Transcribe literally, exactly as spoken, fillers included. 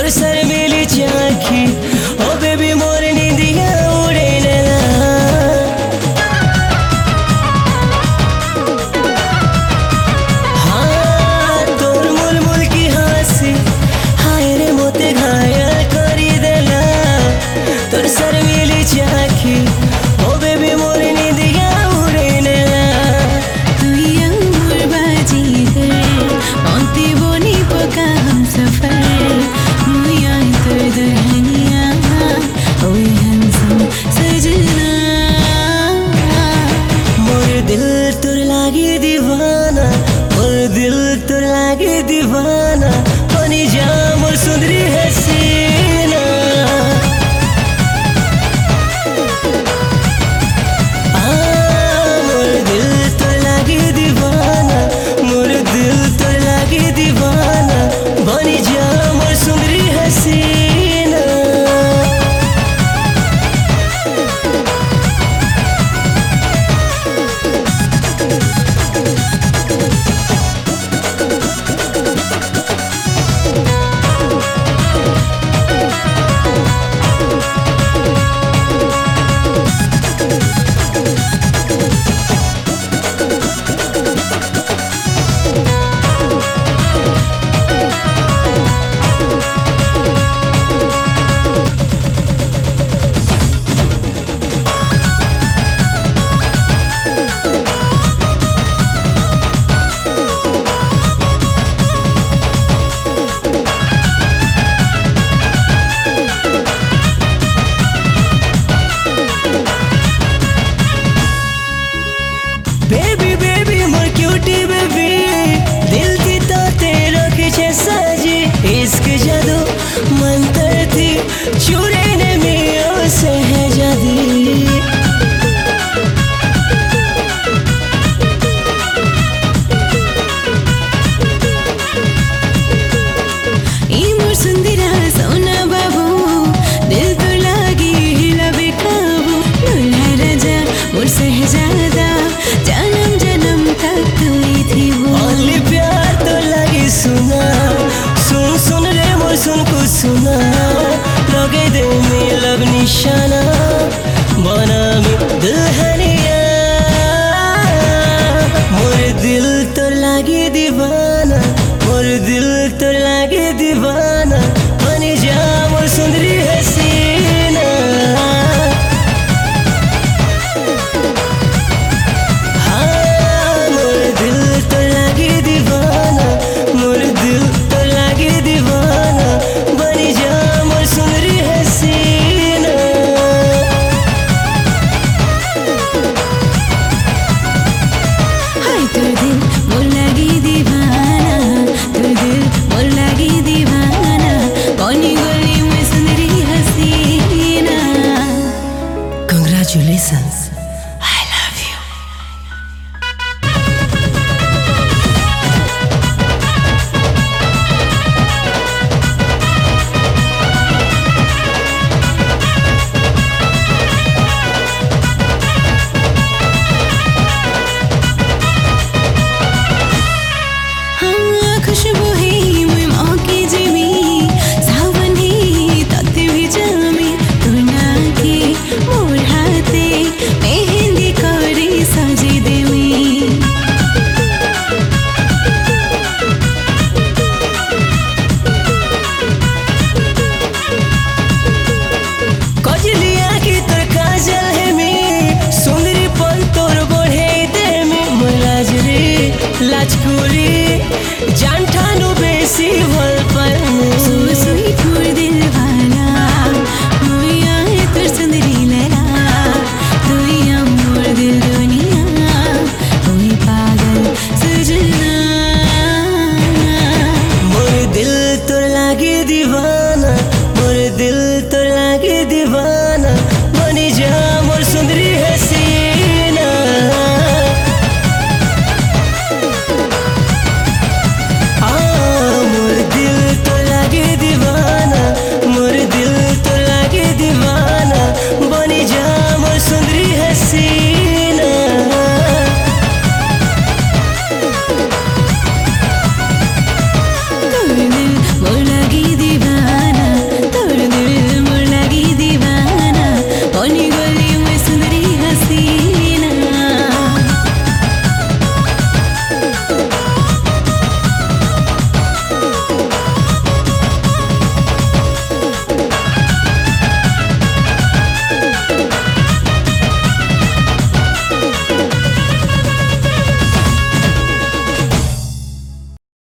तोर सर मिली चाखी ओ बेबी मोर निंदिया उड़े ना। हाँ तोर मुल मुल की हंसी हाय रे मोते घायल करी देला। तोर सर मिली चाखी ओ बेबी मोर निंदिया उड़े ना। तू ही अमर बाजी कर मौती बोनी पका हम सफर मुया कर दुल्हनिया ओए handsome सजना। मोर दिल तोर लागे दीवाना मोर दिल तोर लागे दीवाना बनी जा मोर सुंदरी हसीना। आ मोर दिल तोर लागे दीवाना मोर दिल तोर लागे दीवाना बनी जा मोर सुंदरी हसीना। बेबी बेबी मोर क्यूटी बेबी दिल की तो तेरे पीछे सजी इश्क जादू मंतर थी चुरे ने मियों से है जादी। ई मोर सुंदरा सोना बाबू दिल तो लागी हिला बेकाबू दूल्हा राजा मोर शहजादा जन्म जन्म तक तू ही थी वो। ओनली प्यार तो लगी सुना सुन सुन रे मोर सुन को सुना लगे दिल में लब निशाना बना में दुल्हनिया। मोर दिल तो लागे दीवाना मोर दिल तो लागे दीवाना बनी जा मोर सुंदरी हसीना। हाँ मोर दिल तो लागे दीवाना मोर दिल तो लागे दीवाना बनी जा मोर सुंदरी हसीना। हाय तोर दिल मोर लागी दीवाना तोर दिल मोर लागी दीवाना बनी